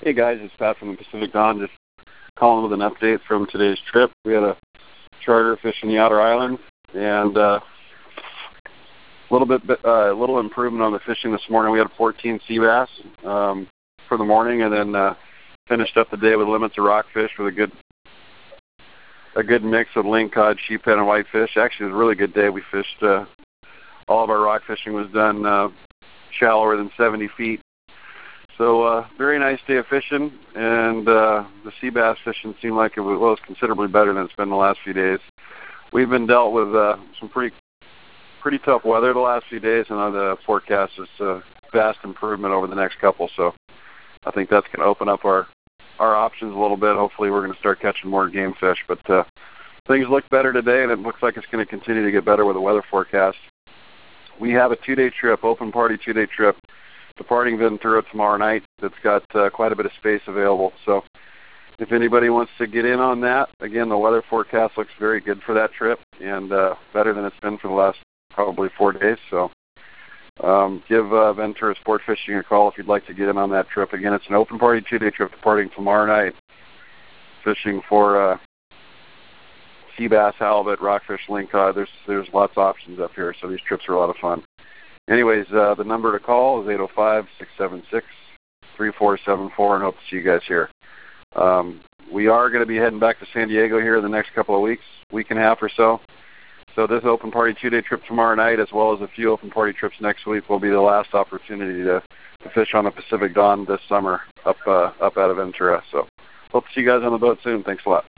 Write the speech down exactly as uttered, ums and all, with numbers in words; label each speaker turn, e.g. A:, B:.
A: Hey guys, it's Pat from the Pacific Dawn, just calling with an update from today's trip. We had a charter fishing the outer island, and uh, a little bit, uh, a little improvement on the fishing this morning. We had fourteen sea bass um, for the morning, and then uh, finished up the day with limits of rockfish with a good, a good mix of lingcod, sheephead, and whitefish. Actually, it was a really good day. We fished. Uh, all of our rock fishing was done uh, shallower than seventy feet. So uh, very nice day of fishing, and uh, the sea bass fishing seemed like it was, well, it was considerably better than it's been the last few days. We've been dealt with uh, some pretty pretty tough weather the last few days, and uh, the forecast is uh, vast improvement over the next couple. So I think that's going to open up our our options a little bit. Hopefully we're going to start catching more game fish. But uh, things look better today, and it looks like it's going to continue to get better with the weather forecast. We have a two-day trip, open party two-day trip, departing Ventura tomorrow night. That's got uh, quite a bit of space available. So if anybody wants to get in on that, again, the weather forecast looks very good for that trip, and uh, better than it's been for the last probably four days. So um, give uh, Ventura Sport Fishing a call if you'd like to get in on that trip. Again, it's an open party two-day trip departing tomorrow night, fishing for uh, sea bass, halibut, rockfish, lingcod. There's, there's lots of options up here, so these trips are a lot of fun. Anyways, uh, the number to call is eight oh five, six seven six, three four seven four, and hope to see you guys here. Um, we are going to be heading back to San Diego here in the next couple of weeks, week and a half or so. So this open party two-day trip tomorrow night, as well as a few open party trips next week, will be the last opportunity to, to fish on the Pacific Dawn this summer up uh, up out of Ventura. So hope to see you guys on the boat soon. Thanks a lot.